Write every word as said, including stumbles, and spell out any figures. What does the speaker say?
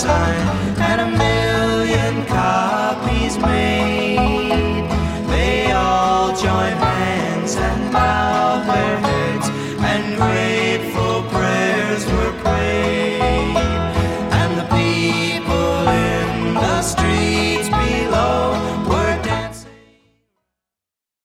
signed and a million copies made. They all joined hands and bowed their